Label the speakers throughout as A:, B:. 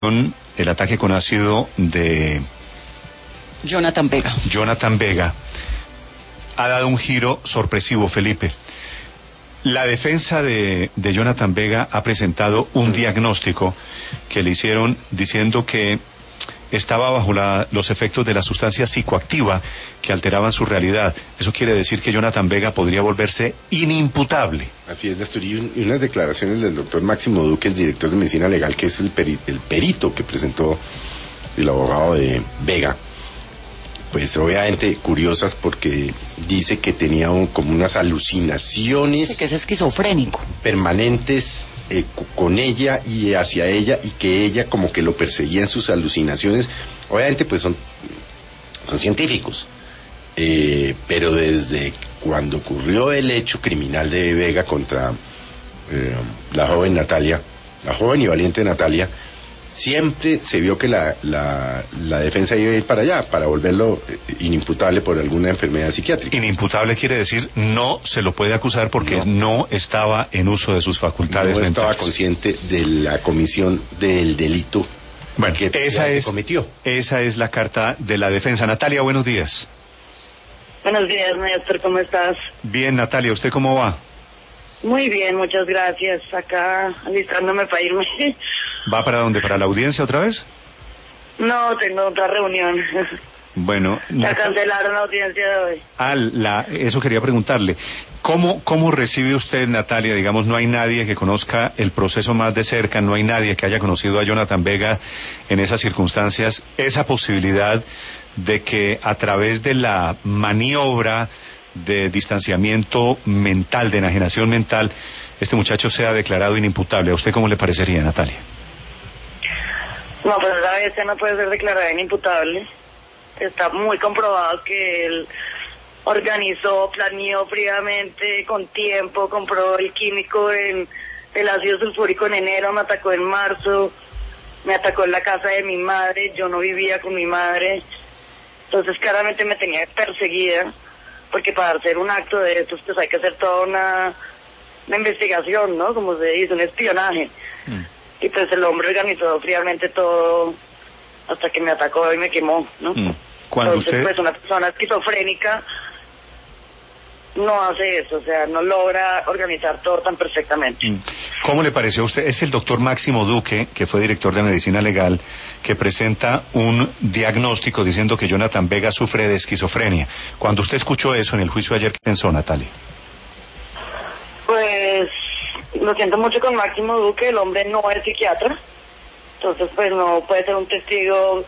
A: el ataque con ácido de
B: Jonathan Vega.
A: Jonathan Vega ha dado un giro sorpresivo, Felipe. La defensa de Jonathan Vega ha presentado un diagnóstico que le hicieron diciendo que estaba bajo los efectos de la sustancia psicoactiva que alteraban su realidad. Eso quiere decir que Jonathan Vega podría volverse inimputable.
C: Así es, Néstor, y unas declaraciones del doctor Máximo Duque, el director de Medicina Legal, que es el perito que presentó el abogado de Vega, pues obviamente curiosas porque dice que tenía como unas alucinaciones.
B: Sí, que es esquizofrénico.
C: Permanentes con ella y hacia ella, y que ella como que lo perseguía en sus alucinaciones. Obviamente pues son científicos, pero desde cuando ocurrió el hecho criminal de Vega contra la joven y valiente Natalia, siempre se vio que la defensa iba a ir para allá, para volverlo inimputable por alguna enfermedad psiquiátrica.
A: Inimputable quiere decir no se lo puede acusar porque no estaba en uso de sus facultades mentales.
C: No estaba consciente de la comisión del delito que cometió.
A: Esa es la carta de la defensa. Natalia, buenos días.
D: Buenos días, Néstor, ¿cómo estás?
A: Bien, Natalia, ¿usted cómo va?
D: Muy bien, muchas gracias. Acá alistándome para irme.
A: ¿Va para dónde? ¿Para la audiencia otra vez?
D: No, tengo otra reunión.
A: Bueno,
D: ya cancelaron la audiencia de hoy.
A: Eso quería preguntarle. ¿Cómo recibe usted, Natalia? Digamos, no hay nadie que conozca el proceso más de cerca, no hay nadie que haya conocido a Jonathan Vega en esas circunstancias, esa posibilidad de que a través de la maniobra de distanciamiento mental, de enajenación mental, este muchacho sea declarado inimputable. ¿A usted cómo le parecería, Natalia?
D: No, pues esa vez no puede ser declarado inimputable. Está muy comprobado que él organizó, planeó fríamente, con tiempo, compró el químico el ácido sulfúrico en enero, me atacó en marzo, me atacó en la casa de mi madre, yo no vivía con mi madre, entonces claramente me tenía perseguida, porque para hacer un acto de estos pues hay que hacer toda una investigación, ¿no? Como se dice, un espionaje. Y pues el hombre organizó fríamente todo hasta que me atacó y me quemó, ¿no? Entonces, pues una persona esquizofrénica no hace eso, o sea, no logra organizar todo tan perfectamente.
A: ¿Cómo le pareció a usted? Es el doctor Máximo Duque, que fue director de Medicina Legal, que presenta un diagnóstico diciendo que Jonathan Vega sufre de esquizofrenia. Cuando usted escuchó eso en el juicio ayer, ¿qué pensó, Natalia?
D: Pues lo siento mucho con Máximo Duque, el hombre no es psiquiatra, entonces pues no puede ser un testigo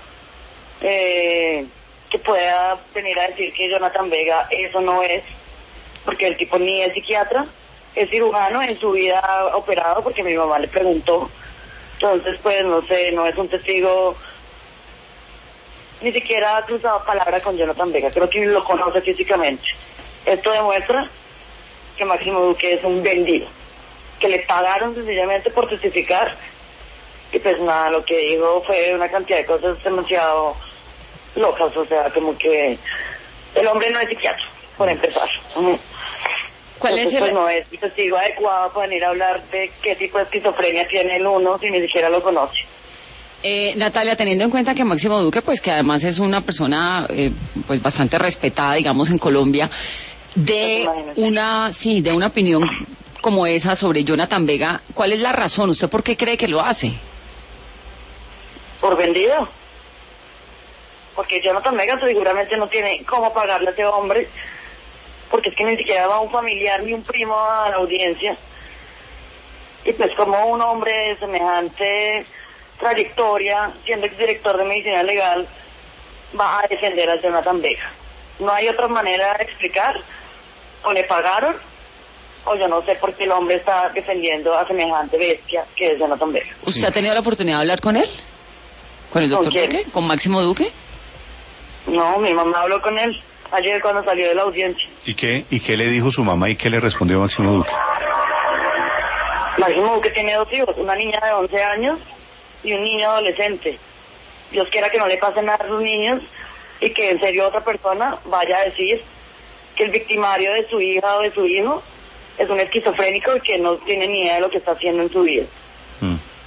D: que pueda venir a decir que Jonathan Vega eso no es, porque el tipo ni es psiquiatra, es cirujano, en su vida ha operado porque mi mamá le preguntó, entonces pues no sé, no es un testigo, ni siquiera ha cruzado palabra con Jonathan Vega, creo que lo conoce físicamente. Esto demuestra que Máximo Duque es un vendido, que le pagaron sencillamente por testificar, y pues nada, lo que dijo fue una cantidad de cosas demasiado locas, o sea, como que el hombre no es psiquiatra, por empezar.
B: ¿Cuál es
D: pues no es testigo adecuado para venir a hablar de qué tipo de esquizofrenia tiene el uno si ni siquiera lo conoce.
B: Natalia, teniendo en cuenta que Máximo Duque, pues que además es una persona pues bastante respetada, digamos, en Colombia, de una opinión como esa sobre Jonathan Vega, ¿cuál es la razón? ¿Usted por qué cree que lo hace?
D: Por vendido. Porque Jonathan Vega seguramente no tiene cómo pagarle a ese hombre, porque es que ni siquiera va un familiar ni un primo a la audiencia. Y pues como un hombre de semejante trayectoria, siendo exdirector de Medicina Legal, va a defender a Jonathan Vega. No hay otra manera de explicar. O le pagaron, o yo no sé por qué el hombre está defendiendo a semejante bestia que es Jonathan Vega.
B: ¿Usted ha tenido la oportunidad de hablar con él? ¿Con el doctor Duque? ¿Con Máximo Duque?
D: No, mi mamá habló con él ayer cuando salió de la audiencia.
A: ¿Y qué le dijo su mamá y qué le respondió Máximo Duque?
D: Máximo Duque tiene 2 hijos, una niña de 11 años y un niño adolescente. Dios quiera que no le pase nada a sus niños y que en serio otra persona vaya a decir que el victimario de su hija o de su hijo es un esquizofrénico y que no tiene ni idea de lo que está haciendo en su vida.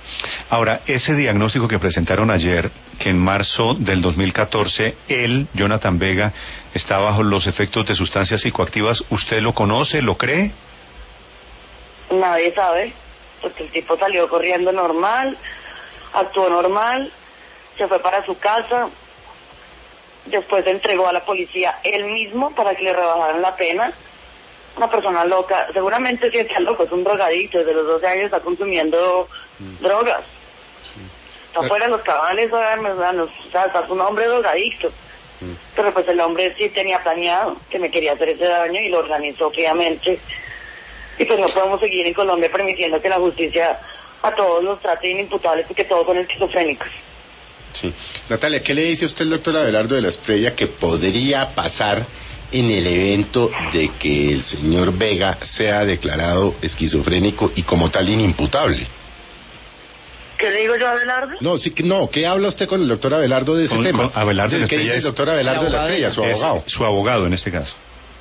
A: Ahora, ese diagnóstico que presentaron ayer, que en marzo del 2014, él, Jonathan Vega, está bajo los efectos de sustancias psicoactivas, ¿usted lo conoce, lo cree?
D: Nadie sabe, porque el tipo salió corriendo normal, actuó normal, se fue para su casa, después se entregó a la policía él mismo para que le rebajaran la pena. Una persona loca, seguramente sí está loco, es un drogadicto, desde los 12 años está consumiendo drogas. Está fuera de los cabales, o sea, está un hombre drogadicto. Pero pues el hombre sí tenía planeado que me quería hacer ese daño y lo organizó fríamente. Y pues no podemos seguir en Colombia permitiendo que la justicia a todos los trate inimputables porque todos son esquizofrénicos.
C: Sí. Natalia, ¿qué le dice usted al doctor Abelardo de la Espriella que podría pasar en el evento de que el señor Vega sea declarado esquizofrénico y como tal inimputable?
D: ¿Qué le digo yo a Abelardo?
C: No, sí que no. ¿Qué habla usted con el doctor Abelardo de ese tema?
A: Abelardo
C: ¿Qué dice el doctor Abelardo de la Espriella, su abogado?
A: Su abogado en este caso.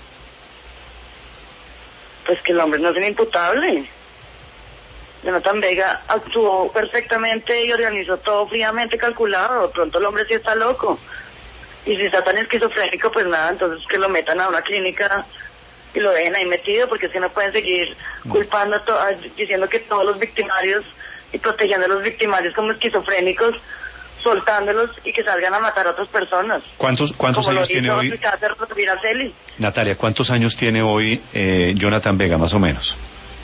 D: Pues que el hombre no es inimputable. Jonathan Vega actuó perfectamente y organizó todo fríamente calculado. De pronto el hombre sí está loco. Y si está tan esquizofrénico, pues nada, entonces que lo metan a una clínica y lo dejen ahí metido, porque si no pueden seguir culpando, diciendo que todos los victimarios y protegiendo a los victimarios como esquizofrénicos, soltándolos y que salgan a matar a otras personas.
A: ¿Cuántos años tiene hoy? Natalia, ¿cuántos años tiene hoy Jonathan Vega, más o menos?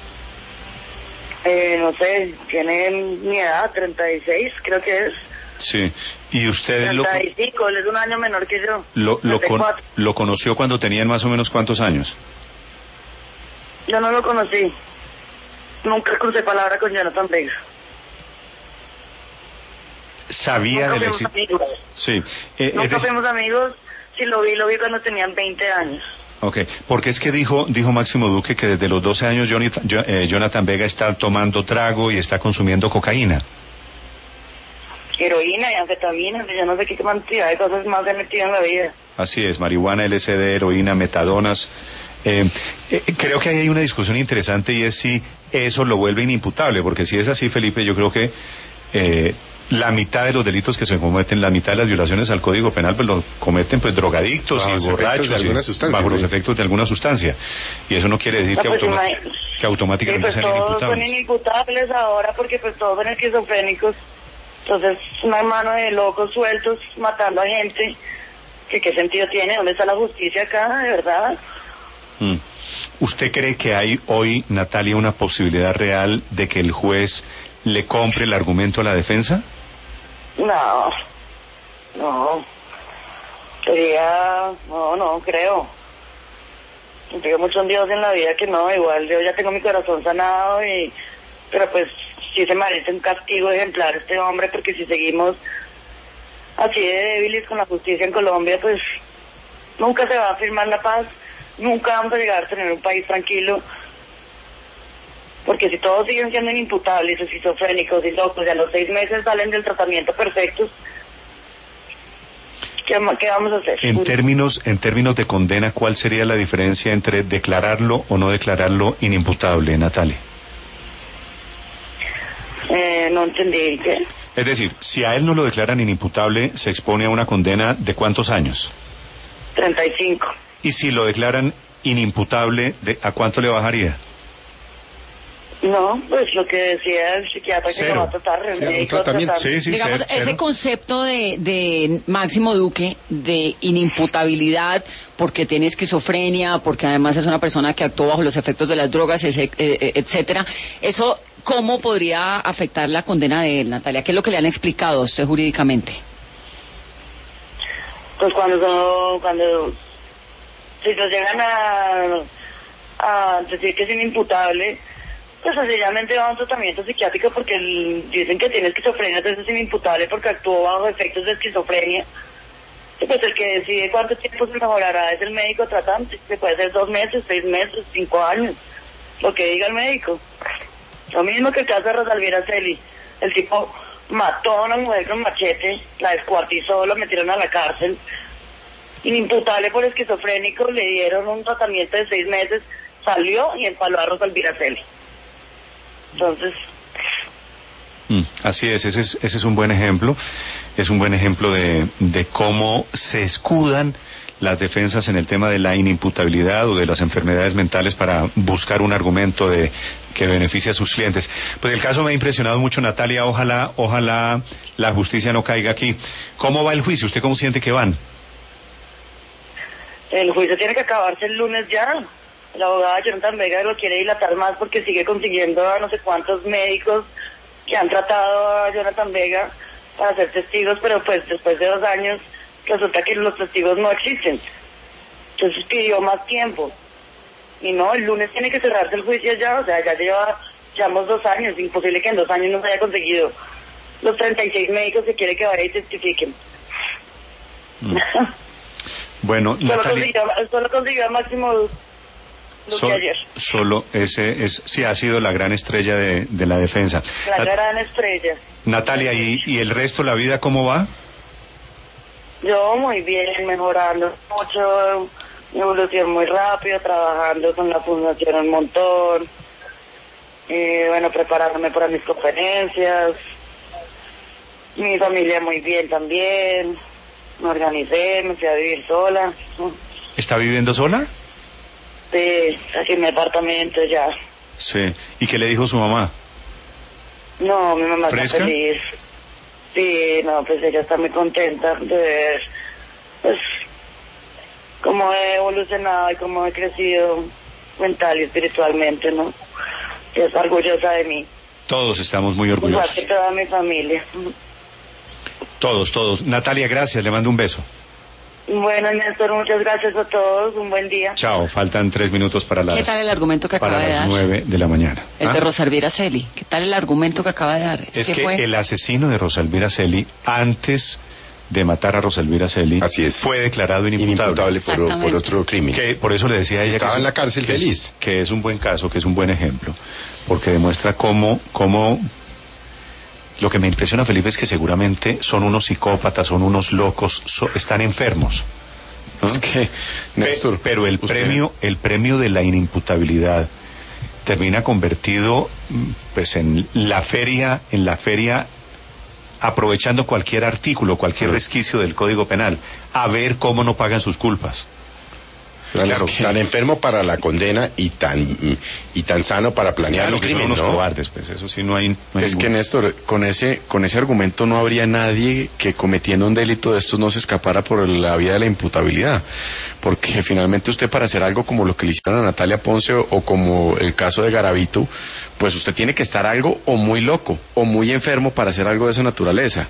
D: No sé, tiene mi edad, 36, creo que es.
A: Sí, y usted
D: 35, él es un año menor que yo.
A: ¿Lo conoció cuando tenían más o menos cuántos años?
D: Yo no lo conocí. Nunca crucé palabra con Jonathan Vega.
A: ¿Sabía del éxito? Sí.
D: Nunca fuimos amigos. Si lo vi cuando tenían 20 años.
A: Ok, porque es que dijo Máximo Duque que desde los 12 años Jonathan Vega está tomando trago y está consumiendo cocaína.
D: Heroína y anfetamina, yo no sé qué cantidad de cosas más he metido en la vida.
A: Así es, marihuana, LSD, heroína, metadonas. Creo que ahí hay una discusión interesante y es si eso lo vuelve inimputable, porque si es así, Felipe, yo creo que la mitad de los delitos que se cometen, la mitad de las violaciones al Código Penal, pues lo cometen pues drogadictos y borrachos bajo los efectos de alguna sustancia. Y eso no quiere decir que automáticamente sean
D: inimputables.
A: inimputables.
D: Son inimputables ahora porque pues todos son esquizofrénicos. Entonces, una mano de locos sueltos matando a gente. ¿Qué sentido tiene? ¿Dónde está la justicia acá, de verdad?
A: ¿Usted cree que hay hoy, Natalia, una posibilidad real de que el juez le compre el argumento a la defensa?
D: No. No creo. Tengo muchos Dios en la vida que no, igual yo ya tengo mi corazón sanado pero pues sí se merece un castigo ejemplar este hombre, porque si seguimos así de débiles con la justicia en Colombia, pues nunca se va a firmar la paz, nunca vamos a llegar a tener un país tranquilo, porque si todos siguen siendo inimputables, esquizofrénicos y locos, y a los 6 meses salen del tratamiento perfectos, ¿qué vamos a hacer?
A: En términos de condena, ¿cuál sería la diferencia entre declararlo o no declararlo inimputable, Natalia?
D: No entendí. ¿Qué?
A: Es decir, si a él no lo declaran inimputable, se expone a una condena de ¿cuántos años?
D: 35.
A: Y si lo declaran inimputable, ¿a cuánto le bajaría?
D: No, pues lo que decía el psiquiatra que lo va a tratar, el médico
C: tratamiento.
D: tratar.
A: Sí,
B: digamos, ese concepto de Máximo Duque de inimputabilidad porque tiene esquizofrenia, porque además es una persona que actuó bajo los efectos de las drogas, etcétera, eso ¿cómo podría afectar la condena de él, Natalia? ¿Qué es lo que le han explicado a usted jurídicamente?
D: Pues cuando si nos llegan a decir que es inimputable, pues sencillamente va a un tratamiento psiquiátrico porque dicen que tiene esquizofrenia, entonces es inimputable porque actuó bajo efectos de esquizofrenia. Y pues el que decide cuánto tiempo se mejorará es el médico tratante, que puede ser 2 meses, 6 meses, 5 años, lo que diga el médico. Lo mismo que el caso de Rosalvira Celi, el tipo mató a una mujer con machete, la descuartizó, lo metieron a la cárcel, inimputable por esquizofrénico, le dieron un tratamiento de 6 meses, salió y empaló a Rosalvira Celi. Entonces,
A: Así es, ese es un buen ejemplo, es un buen ejemplo de cómo se escudan las defensas en el tema de la inimputabilidad o de las enfermedades mentales para buscar un argumento que beneficie a sus clientes. Pues el caso me ha impresionado mucho, Natalia, ojalá la justicia no caiga aquí. ¿Cómo va el juicio? ¿Usted cómo siente que van?
D: El juicio tiene que acabarse el lunes ya. La abogada Jonathan Vega lo quiere dilatar más porque sigue consiguiendo a no sé cuántos médicos que han tratado a Jonathan Vega para ser testigos, pero pues después de 2 años resulta que los testigos no existen. Entonces pidió más tiempo. Y no, el lunes tiene que cerrarse el juicio ya, o sea, llevamos 2 años, imposible que en 2 años no se haya conseguido los 36 médicos que quiere que vaya y testifiquen.
A: Bueno, Natalia,
D: solo consiguió al máximo ayer.
A: Solo ese sí ha sido la gran estrella de la defensa.
D: La gran estrella.
A: Natalia, ¿y el resto de la vida cómo va?
D: Yo muy bien, mejorando mucho, mi evolución muy rápido, trabajando con la fundación un montón, bueno, preparándome para mis conferencias, mi familia muy bien también, me organicé, me fui a vivir sola.
A: ¿Está viviendo sola?
D: Sí, aquí en mi apartamento ya.
A: Sí, ¿y qué le dijo su mamá?
D: No, mi mamá
A: ¿Fresca?
D: está feliz. Sí, no, pues ella está muy contenta de ver, pues, cómo he evolucionado y cómo he crecido mental y espiritualmente, ¿no? Y está orgullosa de mí.
A: Todos estamos muy orgullosos.
D: Igual que toda mi familia.
A: Todos. Natalia, gracias, le mando un beso.
D: Bueno, Néstor, muchas gracias a todos, un buen día.
A: Chao, faltan 3 minutos para las...
B: ¿Qué tal el argumento que acaba de dar?
A: 9 de la mañana.
B: El de Rosalvira Celi. ¿Qué tal el argumento que acaba de dar?
A: Es que el asesino de Rosalvira Celi, antes de matar a Rosalvira Celi,
C: así es,
A: fue declarado inimputable
C: por otro crimen.
A: Que por eso le decía a ella
C: estaba en la cárcel feliz.
A: Que es un buen caso, que es un buen ejemplo, porque demuestra cómo lo que me impresiona, Felipe, es que seguramente son unos psicópatas, son unos locos, están enfermos, ¿no?
E: Es que, Néstor,
A: pero el premio de la inimputabilidad termina convertido, pues, en la feria, aprovechando cualquier artículo, cualquier resquicio del Código Penal, a ver cómo no pagan sus culpas.
C: Pues claro, tan enfermo para la condena y tan sano para planear el crimen,
A: son unos
C: ¿no?
A: cobardes, pues eso sí no hay
E: es que, Néstor, con ese argumento no habría nadie que cometiendo un delito de estos no se escapara por la vía de la imputabilidad, porque finalmente usted, para hacer algo como lo que le hicieron a Natalia Ponce o como el caso de Garavito, pues usted tiene que estar algo o muy loco o muy enfermo para hacer algo de esa naturaleza.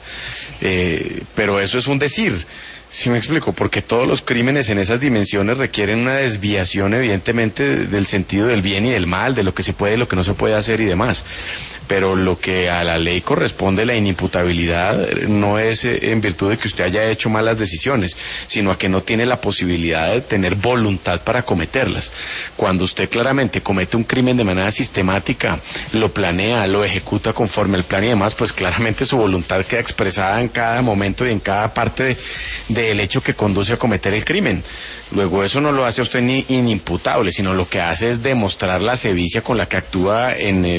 E: Pero eso es un decir. Sí, me explico, porque todos los crímenes en esas dimensiones requieren una desviación, evidentemente, del sentido del bien y del mal, de lo que se puede y lo que no se puede hacer y demás. Pero lo que a la ley corresponde, la inimputabilidad, no es en virtud de que usted haya hecho malas decisiones, sino a que no tiene la posibilidad de tener voluntad para cometerlas. Cuando usted claramente comete un crimen de manera sistemática, lo planea, lo ejecuta conforme al plan y demás, pues claramente su voluntad queda expresada en cada momento y en cada parte del hecho que conduce a cometer el crimen. Luego eso no lo hace a usted ni inimputable, sino lo que hace es demostrar la sevicia con la que actúa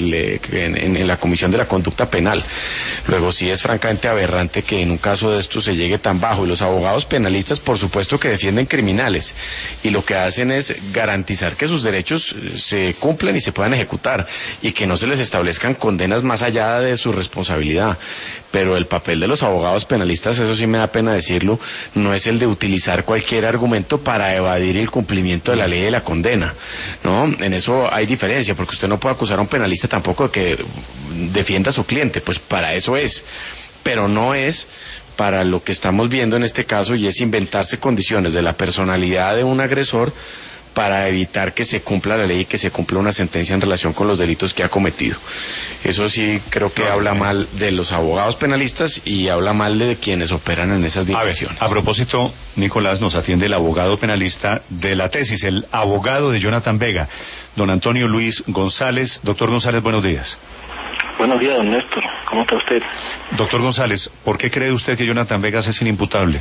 E: en la comisión de la conducta penal. Luego sí es francamente aberrante que en un caso de esto se llegue tan bajo, y los abogados penalistas por supuesto que defienden criminales y lo que hacen es garantizar que sus derechos se cumplan y se puedan ejecutar y que no se les establezcan condenas más allá de su responsabilidad. Pero el papel de los abogados penalistas, eso sí me da pena decirlo, no es el de utilizar cualquier argumento para evadir el cumplimiento de la ley de la condena, ¿no? En eso hay diferencia, porque usted no puede acusar a un penalista tampoco de que defienda a su cliente, pues para eso es, pero no es para lo que estamos viendo en este caso, y es inventarse condiciones de la personalidad de un agresor para evitar que se cumpla la ley y que se cumpla una sentencia en relación con los delitos que ha cometido. Eso sí creo que habla mal de los abogados penalistas y habla mal de quienes operan en esas dimensiones.
A: A propósito, Nicolás, nos atiende el abogado penalista de la tesis, el abogado de Jonathan Vega, don Antonio Luis González. Doctor González, buenos días.
F: Buenos días, don Néstor. ¿Cómo está usted?
A: Doctor González, ¿por qué cree usted que Jonathan Vega es inimputable?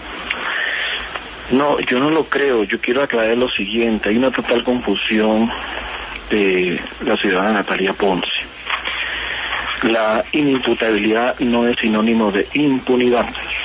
F: No, yo no lo creo. Yo quiero aclarar lo siguiente. Hay una total confusión de la ciudadana Natalia Ponce. La inimputabilidad no es sinónimo de impunidad,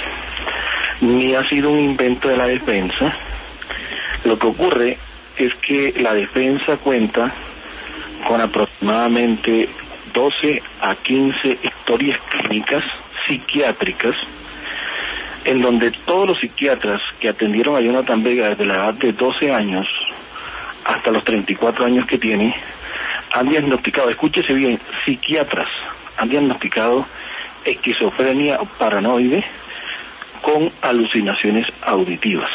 F: ni ha sido un invento de la defensa. Lo que ocurre es que la defensa cuenta con aproximadamente 12 a 15 historias clínicas psiquiátricas, en donde todos los psiquiatras que atendieron a Jonathan Vega desde la edad de 12 años hasta los 34 años que tiene, han diagnosticado, escúchese bien, psiquiatras han diagnosticado esquizofrenia paranoide con alucinaciones auditivas.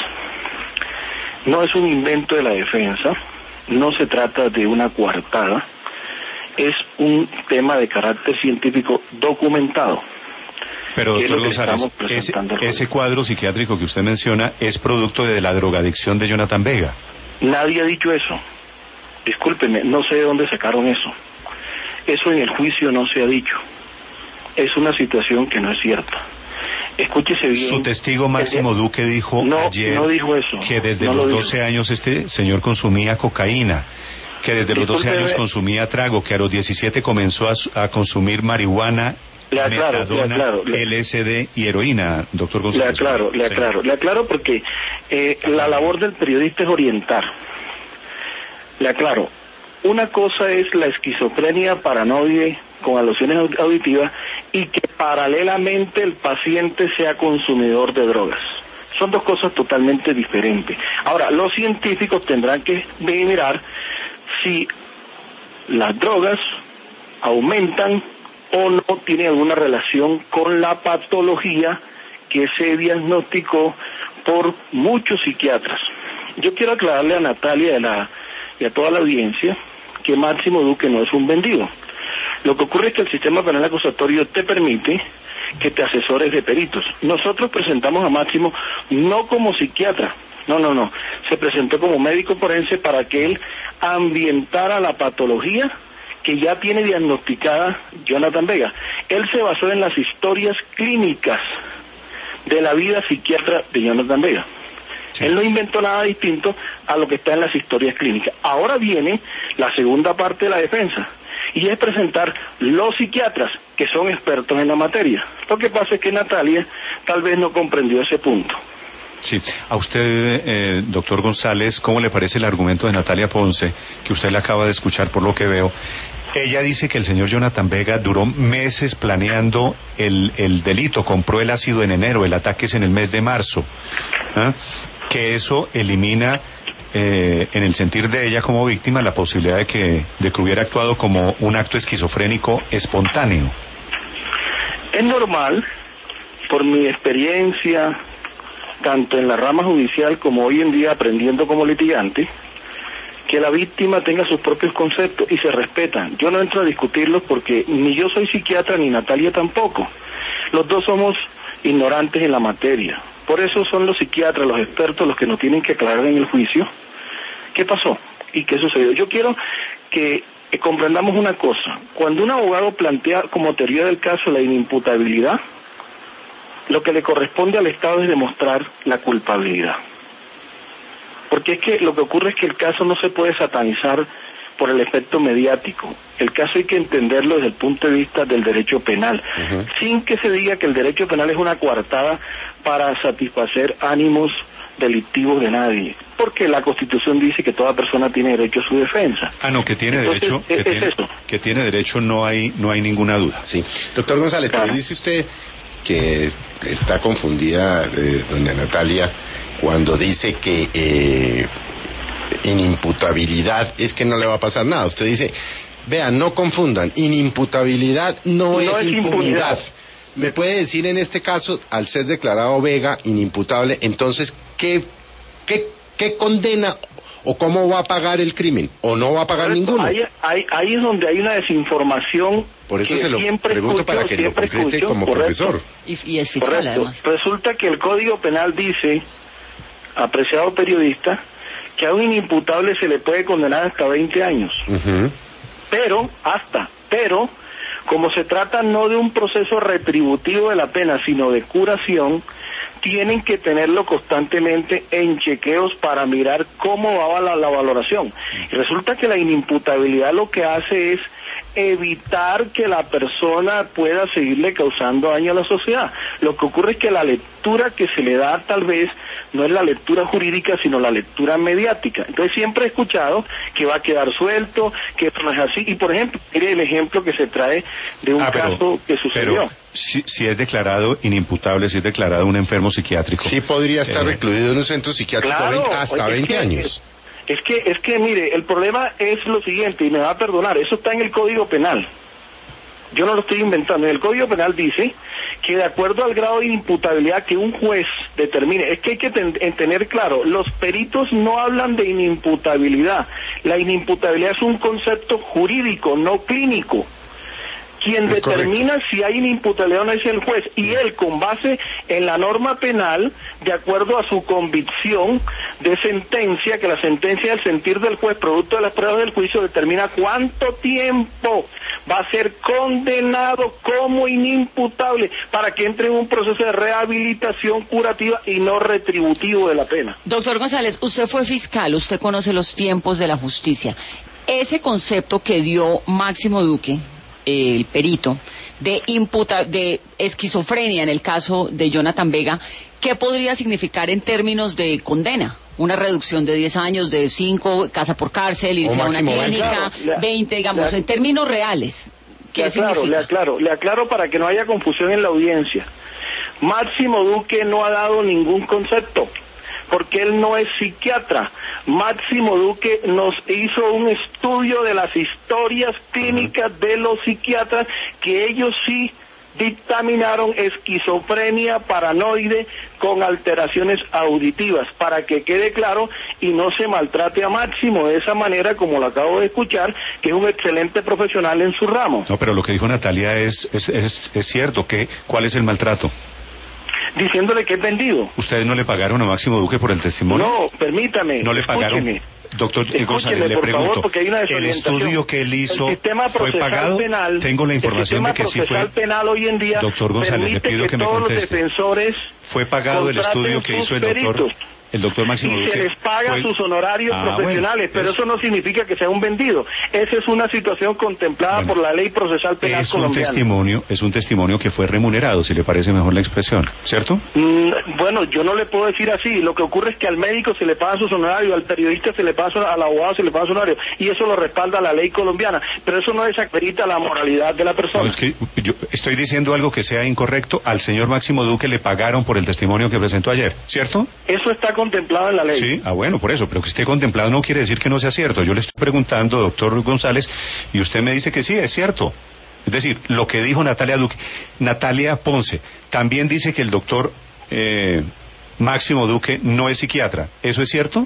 F: No es un invento de la defensa, no se trata de una coartada, es un tema de carácter científico documentado.
A: Pero, doctor González, ese cuadro psiquiátrico que usted menciona es producto de la drogadicción de Jonathan Vega.
F: Nadie ha dicho eso. Discúlpeme, no sé de dónde sacaron eso. Eso en el juicio no se ha dicho. Es una situación que no es cierta. Escúchese bien.
A: Su testigo Máximo Duque dijo ayer
F: no dijo eso,
A: que desde los 12 años este señor consumía cocaína, que desde los 12 años consumía trago, que a los 17 comenzó a consumir marihuana, metadona, LSD y heroína, doctor González.
F: Le aclaro porque la labor del periodista es orientar. Le aclaro. Una cosa es la esquizofrenia paranoide con alusiones auditivas y que paralelamente el paciente sea consumidor de drogas. Son dos cosas totalmente diferentes. Ahora, los científicos tendrán que mirar si las drogas aumentan o no tienen alguna relación con la patología que se diagnosticó por muchos psiquiatras. Yo quiero aclararle a Natalia y a toda la audiencia que Máximo Duque no es un vendido. Lo que ocurre es que el sistema penal acusatorio te permite que te asesores de peritos. Nosotros presentamos a Máximo no como psiquiatra, no, se presentó como médico forense para que él ambientara la patología que ya tiene diagnosticada Jonathan Vega. Él se basó en las historias clínicas de la vida psiquiatra de Jonathan Vega. Sí. Él no inventó nada distinto a lo que está en las historias clínicas. Ahora viene la segunda parte de la defensa, y es presentar los psiquiatras que son expertos en la materia. Lo que pasa es que Natalia tal vez no comprendió ese punto.
A: Sí. A usted, doctor González, ¿cómo le parece el argumento de Natalia Ponce, que usted le acaba de escuchar por lo que veo? Ella dice que el señor Jonathan Vega duró meses planeando el delito, compró el ácido en enero, el ataque es en el mes de marzo, que eso elimina, en el sentir de ella como víctima, la posibilidad de que hubiera actuado como un acto esquizofrénico espontáneo.
F: Es normal, por mi experiencia, tanto en la rama judicial como hoy en día aprendiendo como litigante, que la víctima tenga sus propios conceptos y se respetan. Yo no entro a discutirlos porque ni yo soy psiquiatra ni Natalia tampoco. Los dos somos ignorantes en la materia. Por eso son los psiquiatras, los expertos, los que nos tienen que aclarar en el juicio qué pasó y qué sucedió. Yo quiero que comprendamos una cosa. Cuando un abogado plantea como teoría del caso la inimputabilidad, lo que le corresponde al Estado es demostrar la culpabilidad. Porque es que lo que ocurre es que el caso no se puede satanizar por el efecto mediático. El caso hay que entenderlo desde el punto de vista del derecho penal, sin que se diga que el derecho penal es una coartada para satisfacer ánimos delictivos de nadie, porque la Constitución dice que toda persona tiene derecho a su defensa.
A: No, que tiene derecho, que tiene derecho, no hay ninguna duda.
C: Sí, doctor González, pero dice usted que está confundida, doña Natalia, cuando dice que inimputabilidad es que no le va a pasar nada. Usted dice, vean, no confundan, inimputabilidad no es impunidad. ¿Me puede decir en este caso, al ser declarado Vega inimputable, entonces qué condena o cómo va a pagar el crimen? ¿O no va a pagar ninguno?
F: Ahí es donde hay una desinformación.
C: Por eso se lo pregunto para que lo concrete como profesor.
B: Y es fiscal, además.
F: Resulta que el Código Penal dice, apreciado periodista, que a un inimputable se le puede condenar hasta 20 años. Pero, como se trata no de un proceso retributivo de la pena, sino de curación, tienen que tenerlo constantemente en chequeos para mirar cómo va la valoración. Y resulta que la inimputabilidad lo que hace es evitar que la persona pueda seguirle causando daño a la sociedad. Lo que ocurre es que la lectura que se le da tal vez no es la lectura jurídica, sino la lectura mediática. Entonces siempre he escuchado que va a quedar suelto, que esto no es así. Y por ejemplo, mire el ejemplo que se trae de un caso que sucedió.
A: Pero si es declarado inimputable, si es declarado un enfermo psiquiátrico.
C: Sí podría estar recluido en un centro psiquiátrico hasta 20 años.
F: Es que, mire, el problema es lo siguiente, y me va a perdonar, eso está en el Código Penal. Yo no lo estoy inventando. En el Código Penal dice que de acuerdo al grado de inimputabilidad que un juez determine, es que hay que tener claro, los peritos no hablan de inimputabilidad. La inimputabilidad es un concepto jurídico, no clínico. Quien determina si hay inimputabilidad o no es el juez, y él, con base en la norma penal, de acuerdo a su convicción de sentencia, que la sentencia es el sentir del juez, producto de las pruebas del juicio, determina cuánto tiempo va a ser condenado como inimputable para que entre en un proceso de rehabilitación curativa y no retributivo de la pena.
B: Doctor González, usted fue fiscal, usted conoce los tiempos de la justicia. Ese concepto que dio Máximo Duque, el perito, de esquizofrenia en el caso de Jonathan Vega, ¿qué podría significar en términos de condena? Una reducción de 10 años, de 5, casa por cárcel, irse a una clínica, 20, digamos, en términos reales. ¿Qué significa?
F: Le aclaro para que no haya confusión en la audiencia. Máximo Duque no ha dado ningún concepto, porque él no es psiquiatra. Máximo Duque nos hizo un estudio de las historias clínicas de los psiquiatras, que ellos sí dictaminaron esquizofrenia paranoide con alteraciones auditivas, para que quede claro y no se maltrate a Máximo de esa manera como lo acabo de escuchar, que es un excelente profesional en su ramo.
A: No, pero lo que dijo Natalia es cierto. ¿Cuál es el maltrato?
F: Diciéndole que es vendido.
A: ¿Ustedes no le pagaron a Máximo Duque por el testimonio?
F: No, permítame.
A: ¿No le pagaron? Doctor González, le pregunto, ¿el estudio que él hizo fue pagado?
F: Penal,
A: tengo la información de que sí fue.
F: El penal hoy en día,
A: doctor González, le pido que me conteste. ¿Fue pagado el estudio que hizo el doctor Máximo Duque?
F: Y se les paga sus honorarios profesionales, pero eso no significa que sea un vendido. Esa es una situación contemplada por la ley procesal penal colombiana.
A: Es un testimonio que fue remunerado, si le parece mejor la expresión, ¿cierto?
F: Bueno, yo no le puedo decir así. Lo que ocurre es que al médico se le paga sus honorarios, al periodista se le paga, al abogado se le paga su honorario, y eso lo respalda la ley colombiana, pero eso no desacredita la moralidad de la persona.
A: No, es que yo estoy diciendo algo que sea incorrecto. Al señor Máximo Duque le pagaron por el testimonio que presentó ayer, ¿cierto?
F: Eso está contemplado en la ley.
A: Sí, bueno, por eso, pero que esté contemplado no quiere decir que no sea cierto. Yo le estoy preguntando, doctor González, y usted me dice que sí, es cierto. Es decir, lo que dijo Natalia Ponce, también dice que el doctor Máximo Duque no es psiquiatra. ¿Eso es cierto?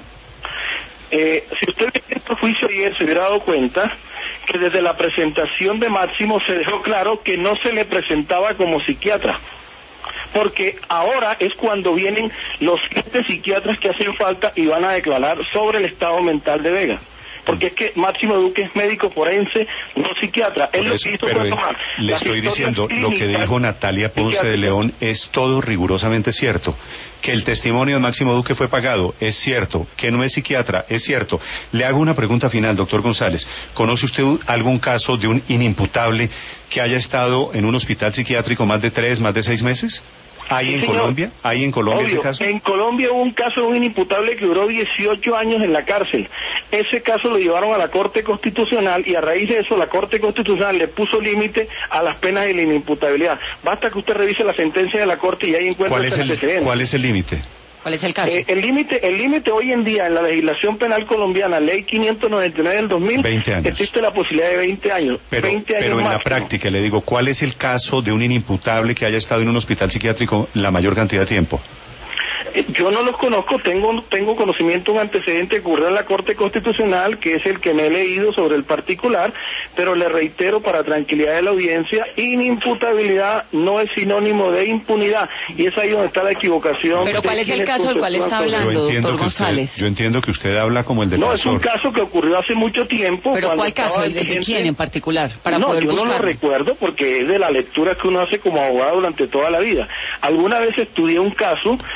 F: Si usted ve este juicio ayer, se hubiera dado cuenta que desde la presentación de Máximo se dejó claro que no se le presentaba como psiquiatra, porque ahora es cuando vienen los 7 psiquiatras que hacen falta y van a declarar sobre el estado mental de Vega. Porque es que Máximo Duque es médico forense, no psiquiatra. Él lo que hizo fue tomar.
A: Le estoy diciendo, lo que dijo Natalia Ponce de León es todo rigurosamente cierto. Que el testimonio de Máximo Duque fue pagado, es cierto. Que no es psiquiatra, es cierto. Le hago una pregunta final, doctor González. ¿Conoce usted algún caso de un inimputable que haya estado en un hospital psiquiátrico más de 3, más de 6 meses? ¿Hay en Colombia? ¿Hay en Colombia ese caso?
F: En Colombia hubo un caso de un inimputable que duró 18 años en la cárcel. Ese caso lo llevaron a la Corte Constitucional y a raíz de eso la Corte Constitucional le puso límite a las penas de la inimputabilidad. Basta que usted revise la sentencia de la Corte y ahí encuentra el antecedente.
A: ¿Cuál es el límite?
B: ¿Cuál es el caso?
F: El límite hoy en día en la legislación penal colombiana, ley 599 del 2000,
A: 20 años.
F: Existe la posibilidad de 20 años.
A: Pero en máximo. La práctica, le digo, ¿cuál es el caso de un inimputable que haya estado en un hospital psiquiátrico la mayor cantidad de tiempo?
F: Yo no los conozco, tengo conocimiento de un antecedente que ocurrió en la Corte Constitucional, que es el que me he leído sobre el particular, pero le reitero para tranquilidad de la audiencia, inimputabilidad no es sinónimo de impunidad, y es ahí donde está la equivocación.
B: Pero ¿cuál es el caso del cual está hablando, doctor González?
A: Yo entiendo que usted habla como el defensor.
F: No, es un caso que ocurrió hace mucho tiempo.
B: ¿Pero cuál caso? ¿El de quién en particular? Para poder buscarlo.
F: No lo recuerdo porque es de la lectura que uno hace como abogado durante toda la vida. Alguna vez estudié un caso de una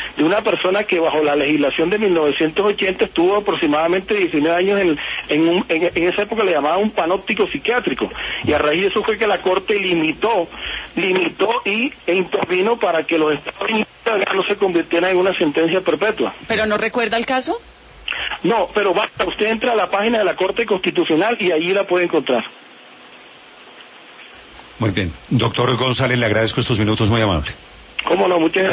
F: persona que bajo la legislación de 1980 estuvo aproximadamente 19 años en esa época le llamaban un panóptico psiquiátrico, y a raíz de eso fue que la Corte limitó e intervino para que los estados no se convirtieran en una sentencia perpetua.
B: ¿Pero no recuerda el caso?
F: No, pero basta, usted entra a la página de la Corte Constitucional y allí la puede encontrar.
A: Muy bien. Doctor González, le agradezco estos minutos, muy amable.
F: Cómo no, muchas gracias.